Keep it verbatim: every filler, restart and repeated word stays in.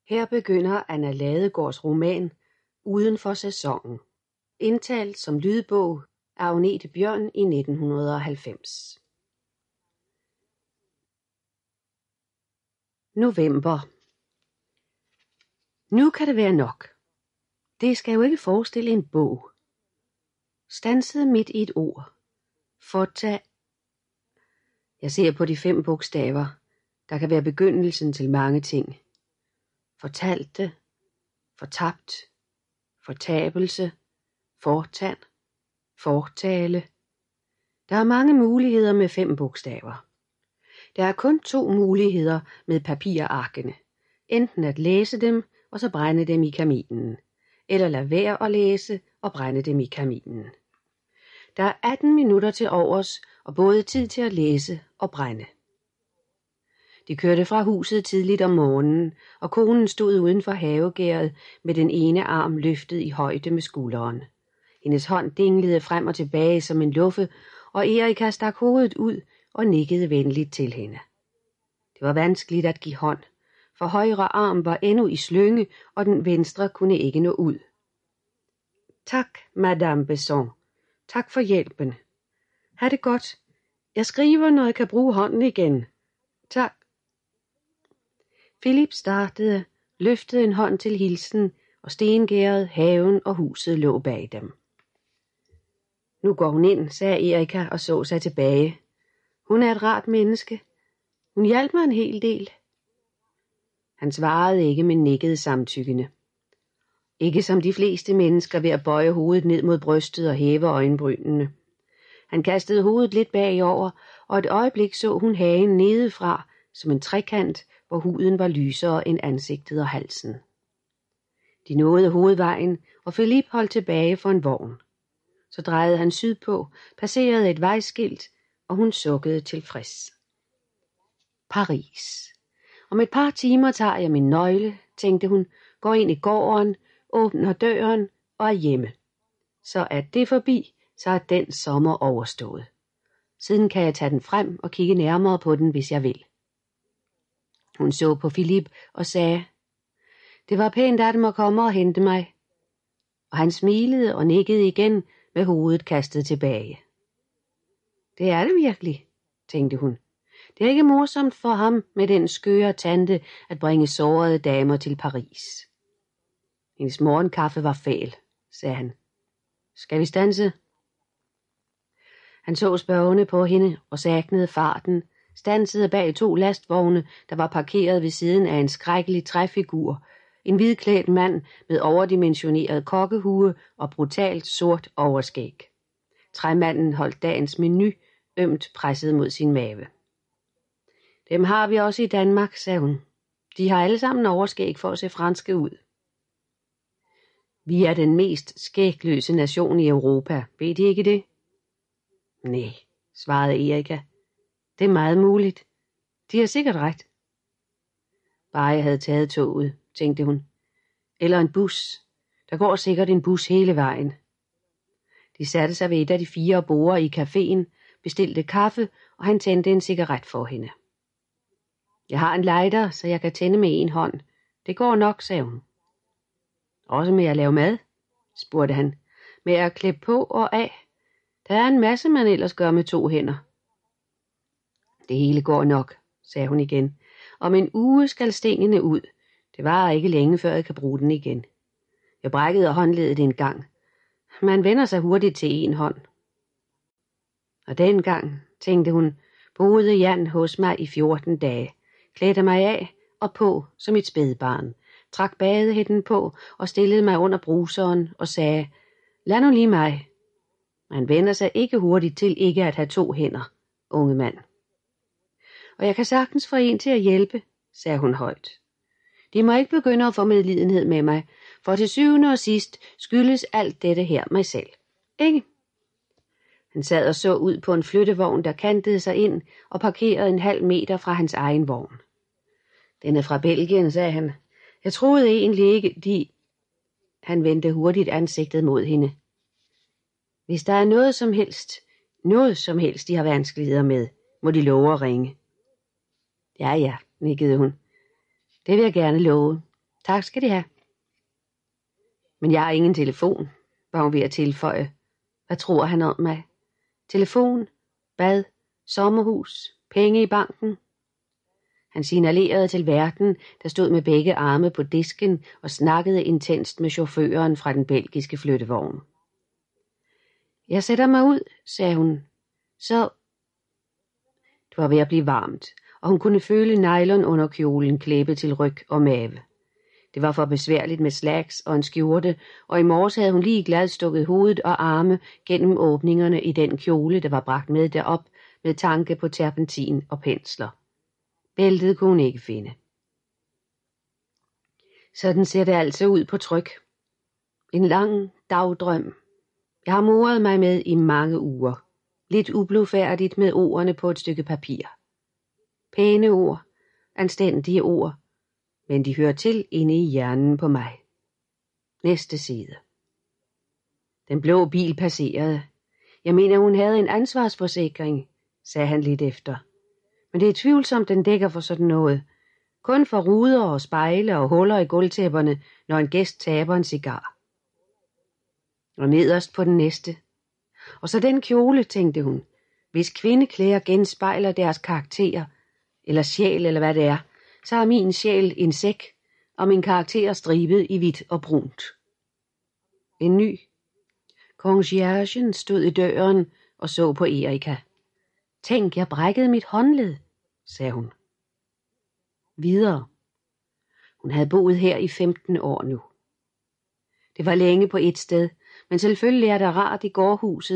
Her begynder Anna Ladegaards roman Uden for sæsonen, indtalt som lydbog af Agnete Bjørn i nitten halvfems. November. Nu kan det være nok. Det skal jo ikke forestille en bog. Stansede midt i et ord. Forta. Jeg ser på de fem bogstaver, der kan være begyndelsen til mange ting. Fortalte, fortabt, fortabelse, fortand, fortale. Der er mange muligheder med fem bogstaver. Der er kun to muligheder med papirarkene. Enten at læse dem og så brænde dem i kaminen, eller lade være at læse og brænde dem i kaminen. Der er atten minutter til overs og både tid til at læse og brænde. De kørte fra huset tidligt om morgenen, og konen stod uden for havegæret med den ene arm løftet i højde med skulderen. Hendes hånd dinglede frem og tilbage som en luffe, og Erika stak hovedet ud og nikkede venligt til hende. Det var vanskeligt at give hånd, for højre arm var endnu i slynge, og den venstre kunne ikke nå ud. Tak, Madame Besson. Tak for hjælpen. Ha' det godt. Jeg skriver, når jeg kan bruge hånden igen. Tak. Philip startede, løftede en hånd til hilsen, og stengæret, haven og huset lå bag dem. Nu går hun ind, sagde Erika og så sig tilbage. Hun er et rart menneske. Hun hjalp mig en hel del. Han svarede ikke, men nikkede samtykkende. Ikke som de fleste mennesker ved at bøje hovedet ned mod brystet og hæve øjenbrynene. Han kastede hovedet lidt bagover, og et øjeblik så hun hagen nedefra som en trekant, hvor huden var lysere end ansigtet og halsen. De nåede hovedvejen, og Philip holdt tilbage for en vogn. Så drejede han sydpå, passerede et vejskilt, og hun sukkede tilfreds. Paris. Om et par timer tager jeg min nøgle, tænkte hun, går ind i gården, åbner døren og er hjemme. Så er det forbi, så er den sommer overstået. Siden kan jeg tage den frem og kigge nærmere på den, hvis jeg vil. Hun så på Philip og sagde, det var pænt af dem at komme og hente mig. Og han smilede og nikkede igen med hovedet kastet tilbage. Det er det virkelig, tænkte hun. Det er ikke morsomt for ham med den skøre tante at bringe sårede damer til Paris. Hendes morgenkaffe var fæl, sagde han. Skal vi standse? Han så spørgende på hende og saknede farten, stansede bag to lastvogne, der var parkeret ved siden af en skrækkelig træfigur, en hvidklædt mand med overdimensioneret kokkehue og brutalt sort overskæg. Træmanden holdt dagens menu, ømt presset mod sin mave. Dem har vi også i Danmark, sagde hun. De har alle sammen overskæg for at se franske ud. Vi er den mest skægløse nation i Europa, ved de ikke det? Nej, svarede Erika. Det er meget muligt. De har sikkert ret. Bare jeg havde taget toget, tænkte hun. Eller en bus. Der går sikkert en bus hele vejen. De satte sig ved et af de fire borde i caféen, bestilte kaffe, og han tændte en cigaret for hende. Jeg har en lighter, så jeg kan tænde med en hånd. Det går nok, sagde hun. Også med at lave mad, spurgte han. Med at klippe på og af. Der er en masse, man ellers gør med to hænder. Det hele går nok, sagde hun igen. Om en uge skal stenene ud. Det varer ikke længe, før jeg kan bruge den igen. Jeg brækkede håndledet en gang. Man vender sig hurtigt til en hånd. Og dengang, tænkte hun, boede Jan hos mig i fjorten dage. Klædte mig af og på som et spædbarn. Trak badehætten på og stillede mig under bruseren og sagde, lad nu lige mig. Man vender sig ikke hurtigt til ikke at have to hænder, unge mand. Og jeg kan sagtens få en til at hjælpe, sagde hun højt. De må ikke begynde at få medlidenhed med mig, for til syvende og sidst skyldes alt dette her mig selv. Ikke? Han sad og så ud på en flyttevogn, der kantede sig ind og parkerede en halv meter fra hans egen vogn. Den er fra Belgien, sagde han. Jeg troede egentlig ikke, de... Han vendte hurtigt ansigtet mod hende. Hvis der er noget som helst, noget som helst, de har vanskeligheder med, må de love at ringe. Ja, ja, nikkede hun. Det vil jeg gerne love. Tak skal de have. Men jeg har ingen telefon, var hun ved at tilføje. Hvad tror han om mig? Telefon, bad, sommerhus, penge i banken. Han signalerede til værten, der stod med begge arme på disken og snakkede intenst med chaufføren fra den belgiske flyttevogn. Jeg sætter mig ud, sagde hun. Så... Det var ved at blive varmt, og hun kunne føle nylon under kjolen klæbe til ryg og mave. Det var for besværligt med slacks og en skjorte, og i morges havde hun lige glad stukket hovedet og arme gennem åbningerne i den kjole, der var bragt med derop med tanke på terpentin og pensler. Bæltet kunne hun ikke finde. Sådan ser det altså ud på tryk. En lang dagdrøm. Jeg har moret mig med i mange uger. Lidt ublufærdigt med ordene på et stykke papir. Pæne ord, anstændige ord, men de hører til inde i hjernen på mig. Næste side. Den blå bil passerede. Jeg mener, hun havde en ansvarsforsikring, sagde han lidt efter. Men det er tvivlsomt, den dækker for sådan noget. Kun for ruder og spejle og huller i gulvtæpperne, når en gæst taber en cigar. Og nederst på den næste. Og så den kjole, tænkte hun. Hvis kvindeklæder genspejler deres karakterer, eller sjæl, eller hvad det er, så har min sjæl en sæk, og min karakter stribet i hvidt og brunt. En ny. Conciergen stod i døren og så på Erika. Tænk, jeg brækkede mit håndled, sagde hun. Videre. Hun havde boet her i femten år nu. Det var længe på et sted, men selvfølgelig er det rart i gårdhuset,